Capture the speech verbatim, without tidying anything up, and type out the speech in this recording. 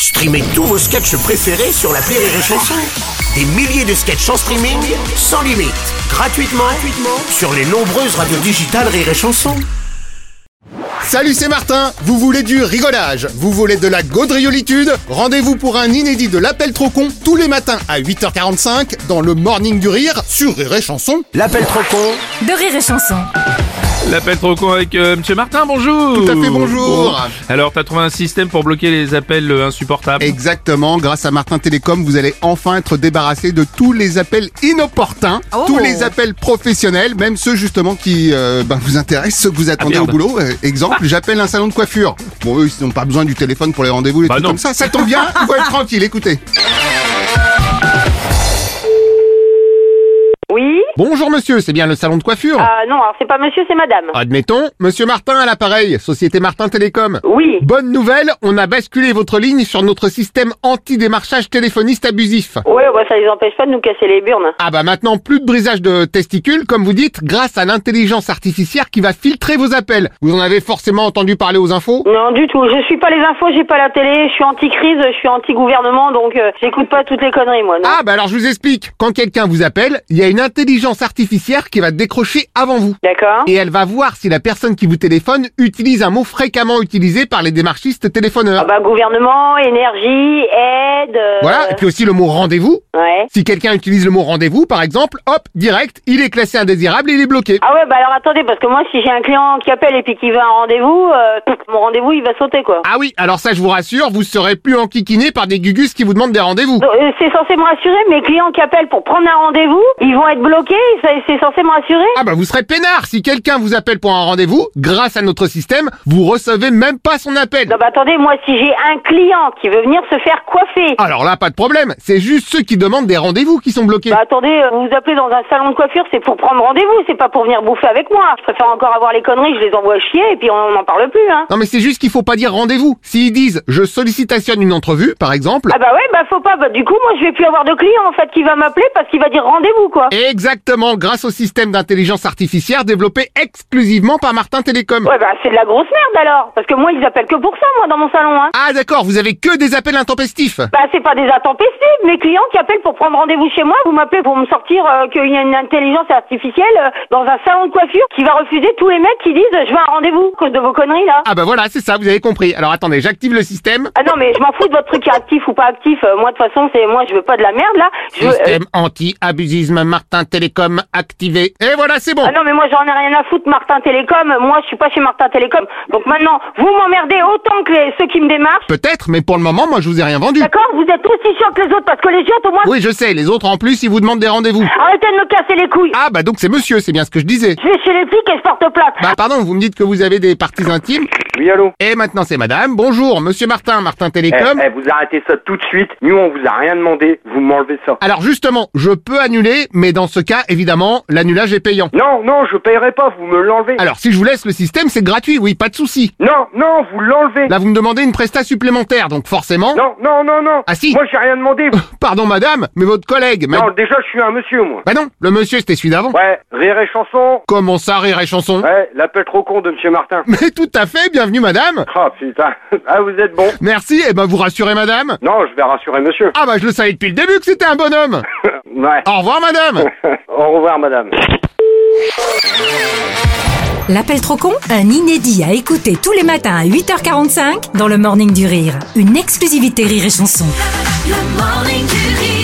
Streamez tous vos sketchs préférés sur l'appli Rire et Chanson. Des milliers de sketchs en streaming, sans limite, gratuitement, gratuitement sur les nombreuses radios digitales Rire et Chanson. Salut, c'est Martin. Vous voulez du rigolage? Vous voulez de la gaudriolitude? Rendez-vous pour un inédit de l'appel trop con tous les matins à huit heures quarante-cinq dans le Morning du Rire sur Rire et Chanson. L'appel trop con de Rire et Chanson. L'appel trop con avec euh, Monsieur Martin, bonjour. Tout à fait, bonjour. Bon. Alors, t'as trouvé un système pour bloquer les appels euh, insupportables? Exactement, grâce à Martin Télécom, vous allez enfin être débarrassé de tous les appels inopportuns, Oh. tous les appels professionnels, même ceux justement qui euh, ben, vous intéressent, ceux que vous attendez Ah, au merde. boulot. Euh, exemple, j'appelle un salon de coiffure. Bon, eux, ils n'ont pas besoin du téléphone pour les rendez-vous, les Bah trucs non. comme ça. Ça tombe bien, vous pouvez être tranquille, écoutez. Oui. Bonjour monsieur, c'est bien le salon de coiffure? Ah non, alors c'est pas monsieur, c'est madame. Admettons, monsieur Martin à l'appareil, Société Martin Télécom. Oui. Bonne nouvelle, on a basculé votre ligne sur notre système anti-démarchage téléphoniste abusif. Ouais, bah ça les empêche pas de nous casser les burnes. Ah bah maintenant, plus de brisage de testicules, comme vous dites, grâce à l'intelligence artificielle qui va filtrer vos appels. Vous en avez forcément entendu parler aux infos? Non, du tout. Je suis pas les infos, j'ai pas la télé, je suis anti-crise, je suis anti-gouvernement, donc euh, j'écoute pas toutes les conneries, moi, non. Ah bah alors je vous explique. Quand quelqu'un vous appelle, il y a une intelligence artificielle qui va décrocher avant vous. D'accord. Et elle va voir si la personne qui vous téléphone utilise un mot fréquemment utilisé par les démarchistes téléphoneurs. Ah bah gouvernement, énergie, aide... euh, Voilà, et puis aussi le mot rendez-vous. Ouais. Si quelqu'un utilise le mot rendez-vous, par exemple, hop, direct, il est classé indésirable et il est bloqué. Ah ouais, bah alors attendez, parce que moi, si j'ai un client qui appelle et puis qui veut un rendez-vous, euh, pff, mon rendez-vous, il va sauter, quoi. Ah oui, alors ça je vous rassure, vous serez plus enquiquiné par des gugus qui vous demandent des rendez-vous. Donc, euh, c'est censé me rassurer, mes clients qui appellent pour prendre un rendez-vous, ils vont être bloqués, ça- c'est censé me rassurer. Ah bah vous serez peinard si quelqu'un vous appelle pour un rendez-vous, grâce à notre système, vous recevez même pas son appel. Non bah attendez, moi si j'ai un client qui veut venir se faire coiffer, Alors là, pas de problème, c'est juste ceux qui demandent des rendez-vous qui sont bloqués. bah attendez, euh, vous vous appelez dans un salon de coiffure, c'est pour prendre rendez-vous, c'est pas pour venir bouffer avec moi. Je préfère encore avoir les conneries, je les envoie chier et puis on n'en parle plus, hein. Non mais c'est juste qu'il faut pas dire rendez-vous. S'ils disent je sollicitation une entrevue, par exemple. Ah bah ouais, bah faut pas, bah du coup moi je vais plus avoir de client en fait qui va m'appeler parce qu'il va dire rendez-vous quoi. Exactement, grâce au système d'intelligence artificielle développé exclusivement par Martin Télécom. Ouais bah c'est de la grosse merde alors, parce que moi ils appellent que pour ça moi dans mon salon, hein. Ah d'accord, vous avez que des appels intempestifs. Bah c'est pas des intempestifs, mes clients qui appellent pour prendre rendez-vous chez moi, vous m'appelez pour me sortir euh, qu'il y a une intelligence artificielle euh, dans un salon de coiffure qui va refuser tous les mecs qui disent euh, je veux un rendez-vous à cause de vos conneries là. Ah bah voilà, c'est ça, vous avez compris. Alors attendez, j'active le système. Ah non mais je m'en fous de votre truc actif ou pas actif, euh, moi de toute façon c'est moi je veux pas de la merde là. Je veux, euh, Système anti-abusisme Martin Télécom activé. Et voilà, c'est bon. Ah non mais moi j'en ai rien à foutre Martin Télécom, moi je suis pas chez Martin Télécom, donc maintenant vous m'emmerdez autant que les, ceux qui me démarchent, Peut-être, mais pour le moment, moi je vous ai rien vendu. d'accord? Vous êtes aussi chiants que les autres parce que les gens au moins... Oui, je sais, les autres en plus, ils vous demandent des rendez-vous. Arrêtez de me casser les couilles. Ah bah donc c'est monsieur, c'est bien ce que je disais. Je vais chez les flics et je porte plainte. Bah pardon, vous me dites que vous avez des parties intimes. Oui, allô. Et maintenant c'est madame. Bonjour, monsieur Martin, Martin Eh, Télécom. eh, vous arrêtez ça tout de suite. Nous, on vous a rien demandé. Vous m'enlevez ça. Alors justement, je peux annuler, mais dans ce cas, évidemment, l'annulage est payant. Non, non, je payerai pas. Vous me l'enlevez. Alors si je vous laisse le système, c'est gratuit, oui, pas de souci. Non, non, vous l'enlevez. Là, vous me demandez une presta supplémentaire, donc forcément... Non, non, non, non. Ah si. Moi, j'ai rien demandé. Pardon madame, mais votre collègue... m'a- Non, déjà, je suis un monsieur, moi. Bah non, le monsieur c'était celui d'avant. Ouais, rire et chanson. Comment ça, rire et chanson? Ouais, l'appel trop con de monsieur Martin. Mais tout à fait, bienvenue madame. Ah, putain. Ah, vous êtes bon. Merci, et ben vous rassurez madame. Non, je vais rassurer monsieur. Ah bah je le savais depuis le début que c'était un bonhomme. Ouais. Au revoir madame. Au revoir, madame. L'appel trop con, un inédit à écouter tous les matins à huit heures quarante-cinq dans le Morning du Rire. Une exclusivité Rire et Chanson. Le Morning du Rire.